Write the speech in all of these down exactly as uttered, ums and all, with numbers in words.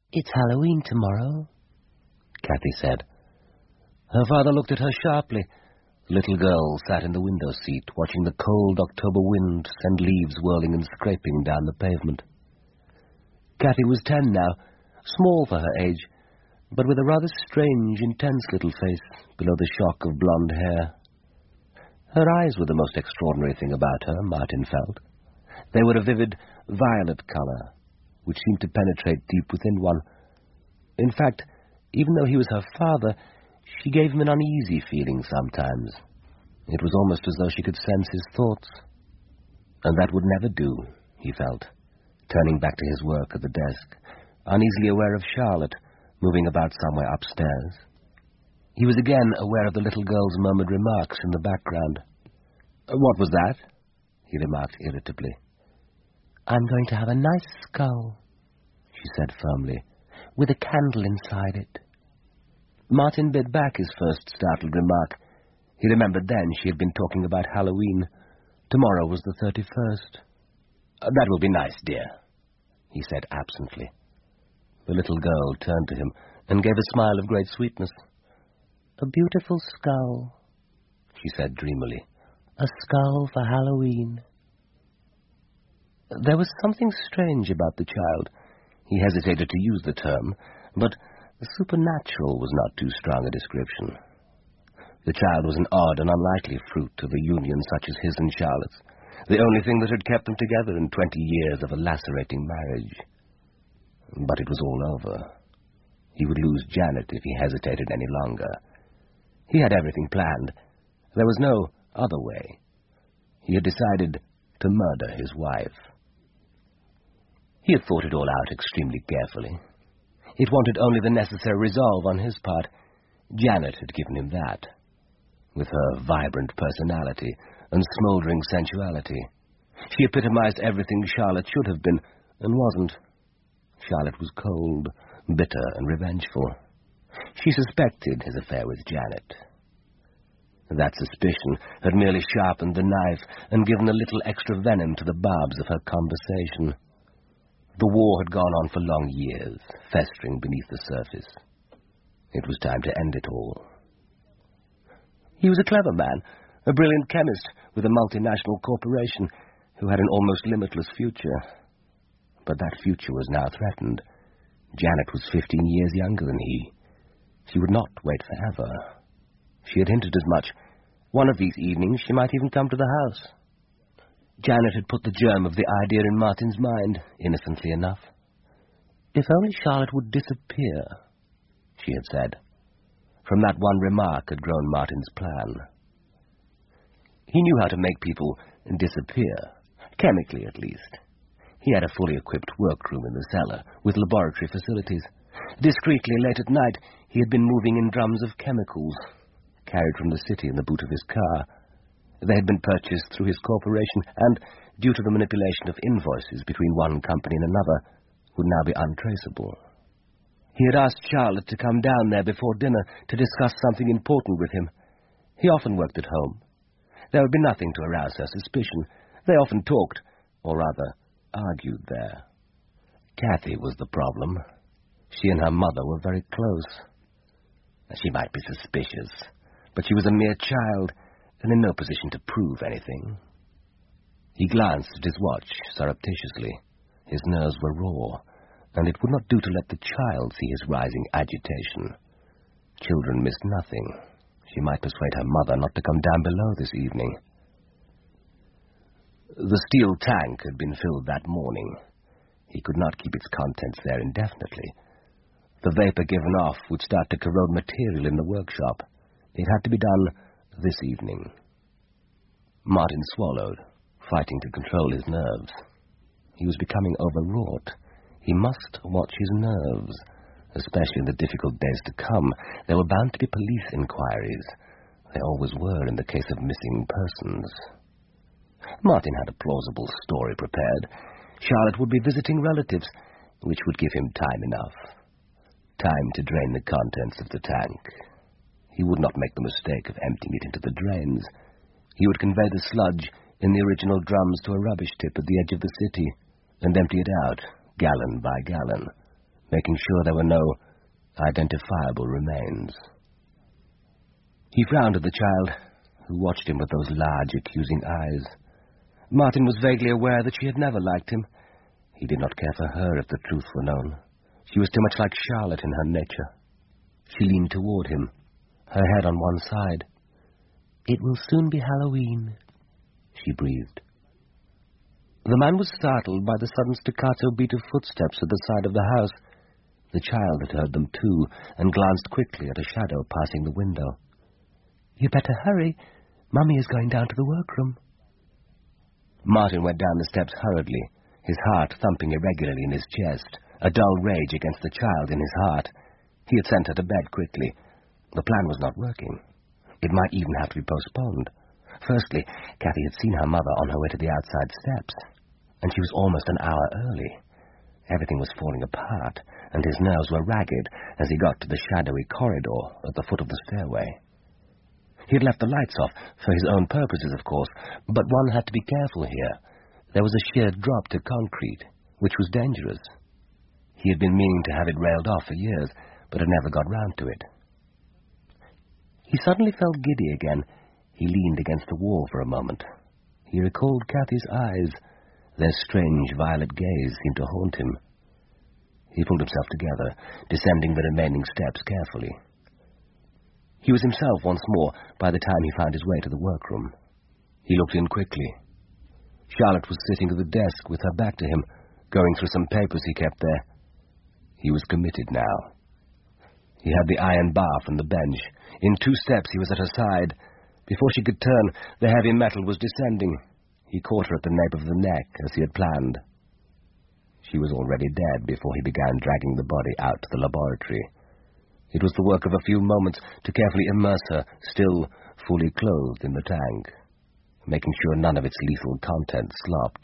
It's Halloween tomorrow, Kathy said. Her father looked at her sharply. The little girl sat in the window seat, watching the cold October wind send leaves whirling and scraping down the pavement. Kathy was ten now, small for her age, but with a rather strange, intense little face below the shock of blonde hair. Her eyes were the most extraordinary thing about her, Martin felt. They were a vivid violet color, which seemed to penetrate deep within one. In fact, even though he was her father, she gave him an uneasy feeling sometimes. It was almost as though she could sense his thoughts. And that would never do, he felt, turning back to his work at the desk, uneasily aware of Charlotte moving about somewhere upstairs. He was again aware of the little girl's murmured remarks in the background. "What was that?" he remarked irritably. "I'm going to have a nice skull," she said firmly, "with a candle inside it." Martin bit back his first startled remark. He remembered then she had been talking about Halloween. Tomorrow was the thirty-first. "That will be nice, dear," he said absently. The little girl turned to him and gave a smile of great sweetness. "A beautiful skull," she said dreamily. "A skull for Halloween." There was something strange about the child. He hesitated to use the term, but supernatural was not too strong a description. The child was an odd and unlikely fruit of a union such as his and Charlotte's, the only thing that had kept them together in twenty years of a lacerating marriage. But it was all over. He would lose Janet if he hesitated any longer. He had everything planned. There was no other way. He had decided to murder his wife. He had thought it all out extremely carefully. It wanted only the necessary resolve on his part. Janet had given him that, with her vibrant personality and smouldering sensuality. She epitomized everything Charlotte should have been, and wasn't. Charlotte was cold, bitter, and revengeful. She suspected his affair with Janet. That suspicion had merely sharpened the knife and given a little extra venom to the barbs of her conversation. The war had gone on for long years, festering beneath the surface. It was time to end it all. He was a clever man, a brilliant chemist with a multinational corporation who had an almost limitless future. But that future was now threatened. Janet was fifteen years younger than he. She would not wait forever. She had hinted as much. One of these evenings she might even come to the house. Janet had put the germ of the idea in Martin's mind, innocently enough. If only Charlotte would disappear, she had said. From that one remark had grown Martin's plan. He knew how to make people disappear, chemically at least. He had a fully equipped workroom in the cellar, with laboratory facilities. Discreetly, late at night, he had been moving in drums of chemicals, carried from the city in the boot of his car. They had been purchased through his corporation, and, due to the manipulation of invoices between one company and another, would now be untraceable. He had asked Charlotte to come down there before dinner to discuss something important with him. He often worked at home. There would be nothing to arouse her suspicion. They often talked, or rather, argued there. Kathy was the problem. She and her mother were very close. She might be suspicious, but she was a mere child, and in no position to prove anything. He glanced at his watch surreptitiously. His nerves were raw, and it would not do to let the child see his rising agitation. Children missed nothing. She might persuade her mother not to come down below this evening. The steel tank had been filled that morning. He could not keep its contents there indefinitely. The vapor given off would start to corrode material in the workshop. It had to be done this evening. Martin swallowed, fighting to control his nerves. He was becoming overwrought. He must watch his nerves, especially in the difficult days to come. There were bound to be police inquiries. There always were in the case of missing persons. Martin had a plausible story prepared. Charlotte would be visiting relatives, which would give him time enough. Time to drain the contents of the tank. He would not make the mistake of emptying it into the drains. He would convey the sludge in the original drums to a rubbish tip at the edge of the city and empty it out, gallon by gallon, making sure there were no identifiable remains. He frowned at the child, who watched him with those large, accusing eyes. Martin was vaguely aware that she had never liked him. He did not care for her if the truth were known. She was too much like Charlotte in her nature. She leaned toward him, her head on one side. "It will soon be Halloween," she breathed. The man was startled by the sudden staccato beat of footsteps at the side of the house. The child had heard them too, and glanced quickly at a shadow passing the window. "You better hurry. Mummy is going down to the workroom." Martin went down the steps hurriedly, his heart thumping irregularly in his chest, a dull rage against the child in his heart. He had sent her to bed quickly. The plan was not working. It might even have to be postponed. Firstly, Kathy had seen her mother on her way to the outside steps, and she was almost an hour early. Everything was falling apart, and his nerves were ragged as he got to the shadowy corridor at the foot of the stairway. He had left the lights off, for his own purposes, of course, but one had to be careful here. There was a sheer drop to concrete, which was dangerous. He had been meaning to have it railed off for years, but had never got round to it. He suddenly felt giddy again. He leaned against the wall for a moment. He recalled Kathy's eyes. Their strange violet gaze seemed to haunt him. He pulled himself together, descending the remaining steps carefully. He was himself once more by the time he found his way to the workroom. He looked in quickly. Charlotte was sitting at the desk with her back to him, going through some papers he kept there. He was committed now. He had the iron bar from the bench. In two steps he was at her side. Before she could turn, the heavy metal was descending. He caught her at the nape of the neck, as he had planned. She was already dead before he began dragging the body out to the laboratory. It was the work of a few moments to carefully immerse her, still fully clothed, in the tank, making sure none of its lethal contents slopped.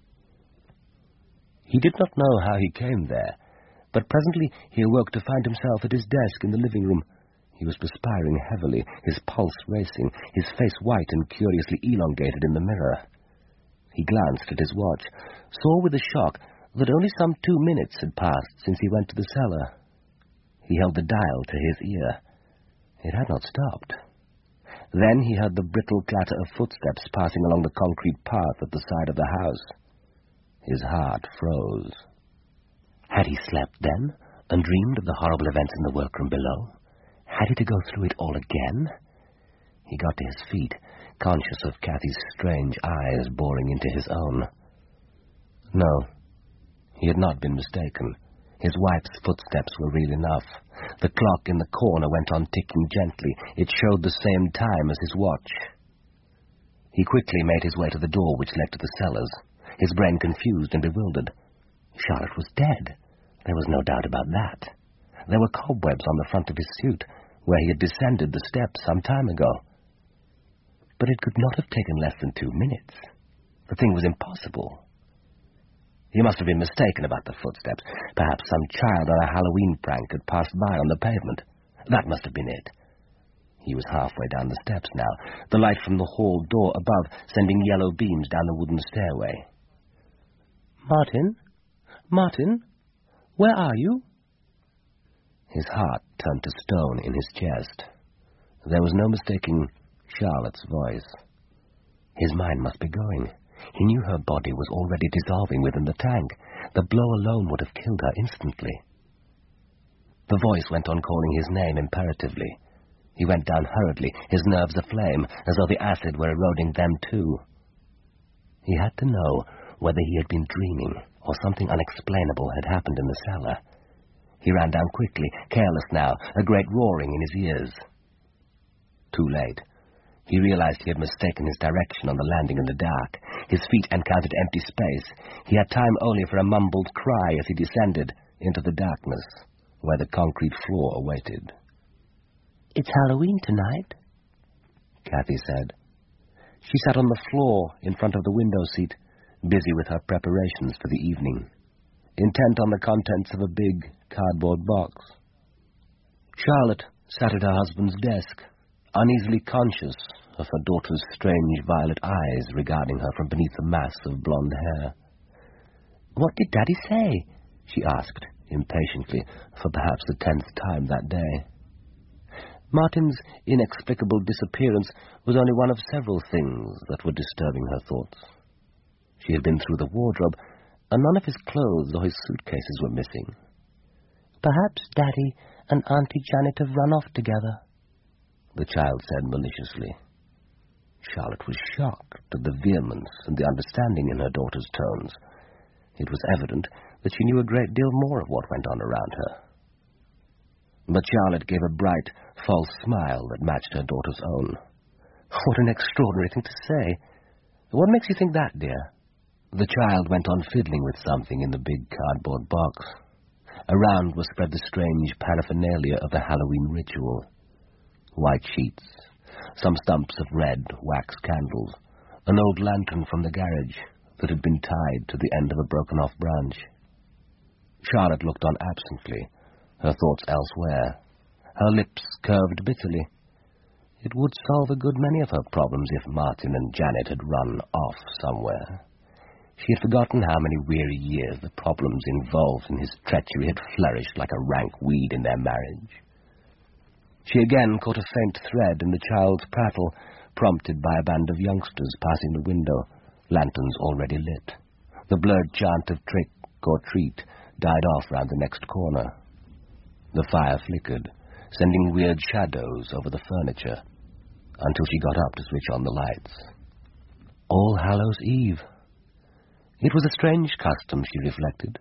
He did not know how he came there, but presently he awoke to find himself at his desk in the living room. He was perspiring heavily, his pulse racing, his face white and curiously elongated in the mirror. He glanced at his watch, saw with a shock that only some two minutes had passed since he went to the cellar. He held the dial to his ear. It had not stopped. Then he heard the brittle clatter of footsteps passing along the concrete path at the side of the house. His heart froze. Had he slept then, and dreamed of the horrible events in the workroom below? Had he to go through it all again? He got to his feet, conscious of Kathy's strange eyes boring into his own. No, he had not been mistaken. His wife's footsteps were real enough. The clock in the corner went on ticking gently. It showed the same time as his watch. He quickly made his way to the door which led to the cellars, his brain confused and bewildered. Charlotte was dead. There was no doubt about that. There were cobwebs on the front of his suit, where he had descended the steps some time ago. But it could not have taken less than two minutes. The thing was impossible. He must have been mistaken about the footsteps. Perhaps some child on a Halloween prank had passed by on the pavement. That must have been it. He was halfway down the steps now, the light from the hall door above sending yellow beams down the wooden stairway. "Martin? Martin? Where are you?" His heart turned to stone in his chest. There was no mistaking Charlotte's voice. His mind must be going. He knew her body was already dissolving within the tank. The blow alone would have killed her instantly. The voice went on calling his name imperatively. He went down hurriedly, his nerves aflame, as though the acid were eroding them too. He had to know whether he had been dreaming or something unexplainable had happened in the cellar. He ran down quickly, careless now, a great roaring in his ears. Too late. He realized he had mistaken his direction on the landing in the dark. His feet encountered empty space. He had time only for a mumbled cry as he descended into the darkness, where the concrete floor awaited. "It's Halloween tonight," Kathy said. She sat on the floor in front of the window seat, busy with her preparations for the evening, intent on the contents of a big cardboard box. Charlotte sat at her husband's desk, uneasily conscious of her daughter's strange violet eyes regarding her from beneath a mass of blonde hair. "What did Daddy say?" she asked, impatiently for perhaps the tenth time that day. Martin's inexplicable disappearance was only one of several things that were disturbing her thoughts. She had been through the wardrobe, and none of his clothes or his suitcases were missing. "Perhaps Daddy and Auntie Janet have run off together," the child said maliciously. Charlotte was shocked at the vehemence and the understanding in her daughter's tones. It was evident that she knew a great deal more of what went on around her. But Charlotte gave a bright, false smile that matched her daughter's own. "What an extraordinary thing to say! What makes you think that, dear?" The child went on fiddling with something in the big cardboard box. Around was spread the strange paraphernalia of the Halloween ritual. White sheets, some stumps of red wax candles, an old lantern from the garage that had been tied to the end of a broken-off branch. Charlotte looked on absently, her thoughts elsewhere. Her lips curved bitterly. It would solve a good many of her problems if Martin and Janet had run off somewhere. She had forgotten how many weary years the problems involved in his treachery had flourished like a rank weed in their marriage. She again caught a faint thread in the child's prattle, prompted by a band of youngsters passing the window, lanterns already lit. The blurred chant of trick or treat died off round the next corner. The fire flickered, sending weird shadows over the furniture, until she got up to switch on the lights. All Hallows' Eve. It was a strange custom, she reflected.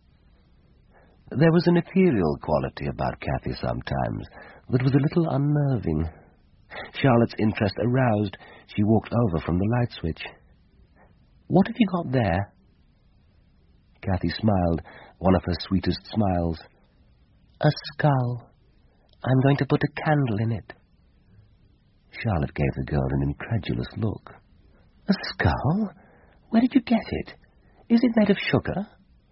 There was an ethereal quality about Cathy sometimes that was a little unnerving. Charlotte's interest aroused, she walked over from the light switch. "What have you got there?" Cathy smiled, one of her sweetest smiles. "A skull. I'm going to put a candle in it." Charlotte gave the girl an incredulous look. "A skull? Where did you get it? Is it made of sugar?"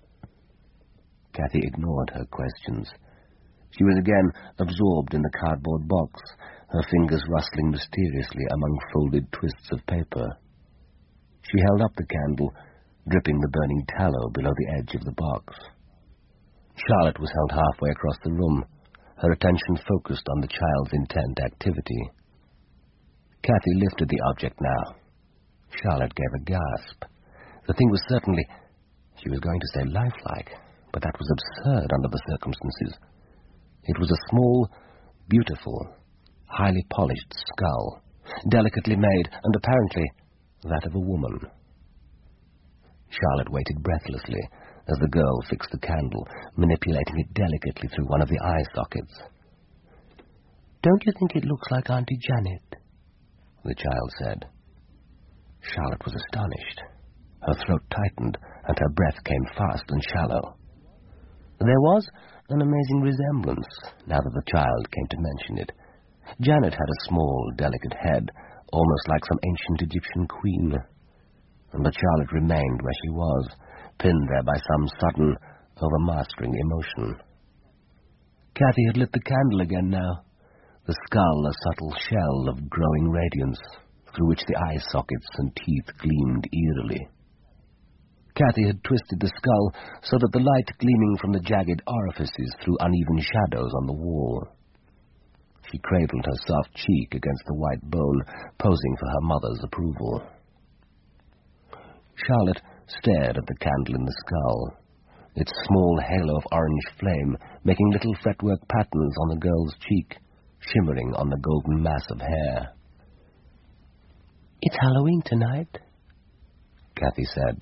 Cathy ignored her questions. She was again absorbed in the cardboard box, her fingers rustling mysteriously among folded twists of paper. She held up the candle, dripping the burning tallow below the edge of the box. Charlotte was held halfway across the room, her attention focused on the child's intent activity. Cathy lifted the object now. Charlotte gave a gasp. The thing was certainly, she was going to say lifelike, but that was absurd under the circumstances. It was a small, beautiful, highly polished skull, delicately made, and apparently that of a woman. Charlotte waited breathlessly as the girl fixed the candle, manipulating it delicately through one of the eye sockets. "Don't you think it looks like Auntie Janet?" the child said. Charlotte was astonished. Her throat tightened, and her breath came fast and shallow. There was an amazing resemblance, now that the child came to mention it. Janet had a small, delicate head, almost like some ancient Egyptian queen. But Charlotte remained where she was, pinned there by some sudden, overmastering emotion. Cathy had lit the candle again now, the skull a subtle shell of growing radiance, through which the eye sockets and teeth gleamed eerily. Cathy had twisted the skull so that the light gleaming from the jagged orifices threw uneven shadows on the wall. She cradled her soft cheek against the white bone, posing for her mother's approval. Charlotte stared at the candle in the skull, its small halo of orange flame making little fretwork patterns on the girl's cheek, shimmering on the golden mass of hair. "It's Halloween tonight," Cathy said.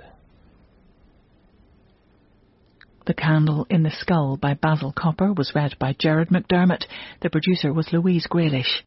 The Candle in the Skull by Basil Copper was read by Gerard McDermott. The producer was Louise Graylish.